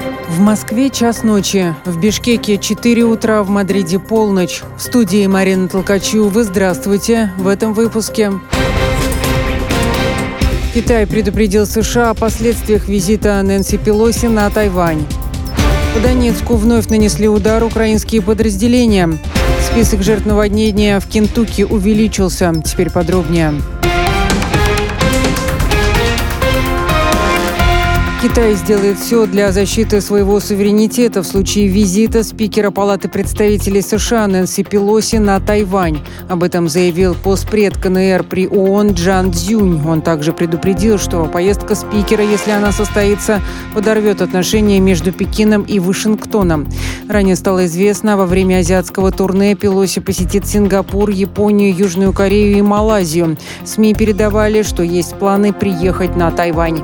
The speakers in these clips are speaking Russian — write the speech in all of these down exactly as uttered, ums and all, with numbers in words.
В Москве час ночи, в Бишкеке четыре утра, в Мадриде полночь. В студии Марина Толкачева. Здравствуйте. В этом выпуске. Китай предупредил США о последствиях визита Нэнси Пелоси на Тайвань. По Донецку вновь нанесли удар украинские подразделения. Список жертв наводнения в Кентукки увеличился. Теперь подробнее. Китай сделает все для защиты своего суверенитета в случае визита спикера Палаты представителей США Нэнси Пелоси на Тайвань. Об этом заявил постпред КНР при ООН Чжан Цзюнь. Он также предупредил, что поездка спикера, если она состоится, подорвет отношения между Пекином и Вашингтоном. Ранее стало известно, во время азиатского турне Пелоси посетит Сингапур, Японию, Южную Корею и Малайзию. СМИ передавали, что есть планы приехать на Тайвань.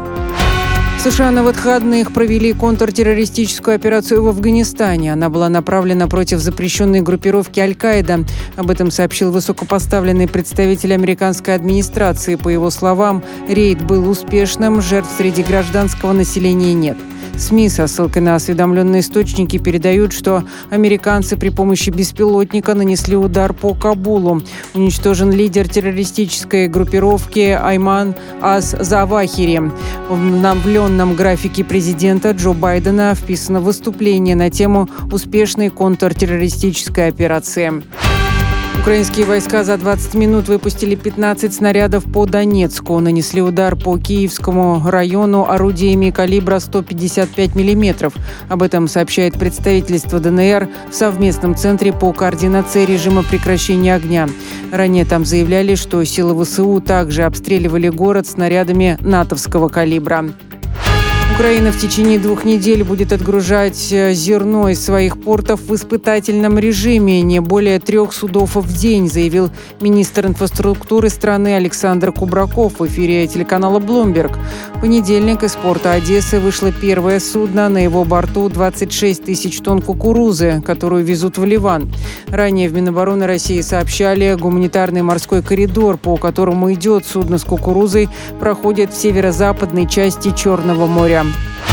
США на выходных провели контртеррористическую операцию в Афганистане. Она была направлена против запрещенной группировки Аль-Каида. Об этом сообщил высокопоставленный представитель американской администрации. По его словам, рейд был успешным, жертв среди гражданского населения нет. СМИ со ссылкой на осведомленные источники передают, что американцы при помощи беспилотника нанесли удар по Кабулу. Уничтожен лидер террористической группировки Айман ас-Завахири. В обновленном графике президента Джо Байдена вписано выступление на тему успешной контртеррористической операции. Украинские войска за двадцать минут выпустили пятнадцать снарядов по Донецку. Нанесли удар по Киевскому району орудиями калибра сто пятьдесят пять миллиметров. Об этом сообщает представительство ДНР в совместном центре по координации режима прекращения огня. Ранее там заявляли, что силы ВСУ также обстреливали город снарядами натовского калибра. Украина в течение двух недель будет отгружать зерно из своих портов в испытательном режиме. Не более трех судов в день, заявил министр инфраструктуры страны Александр Кубраков в эфире телеканала Bloomberg. В понедельник из порта Одессы вышло первое судно. На его борту двадцать шесть тысяч тонн кукурузы, которую везут в Ливан. Ранее в Минобороны России сообщали, гуманитарный морской коридор, по которому идет судно с кукурузой, проходит в северо-западной части Черного моря.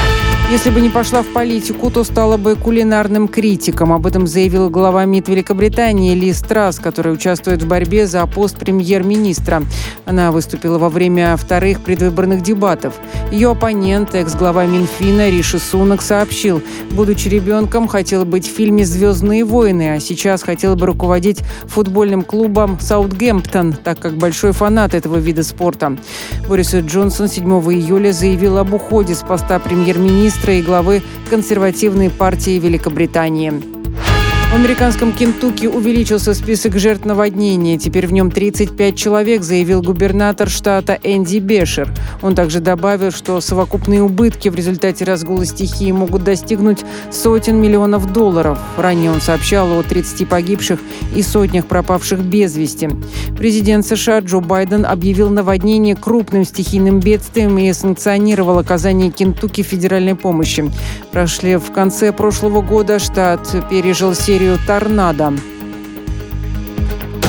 Если бы не пошла в политику, то стала бы кулинарным критиком. Об этом заявил глава МИД Великобритании Лиз Трасс, которая участвует в борьбе за пост премьер-министра. Она выступила во время вторых предвыборных дебатов. Ее оппонент, экс-глава Минфина Риши Сунак, сообщил, будучи ребенком, хотел быть в фильме «Звездные войны», а сейчас хотел бы руководить футбольным клубом Саутгемптон, так как большой фанат этого вида спорта. Борис Джонсон седьмого июля заявил об уходе с поста премьер-министра и главы консервативной партии Великобритании. В американском Кентукки увеличился список жертв наводнения. Теперь в нем тридцать пять человек, заявил губернатор штата Энди Бешер. Он также добавил, что совокупные убытки в результате разгула стихии могут достигнуть сотен миллионов долларов. Ранее он сообщал о тридцати погибших и сотнях пропавших без вести. Президент США Джо Байден объявил наводнение крупным стихийным бедствием и санкционировал оказание Кентукки федеральной помощи. Прошли в конце прошлого года штат пережил серию торнадо.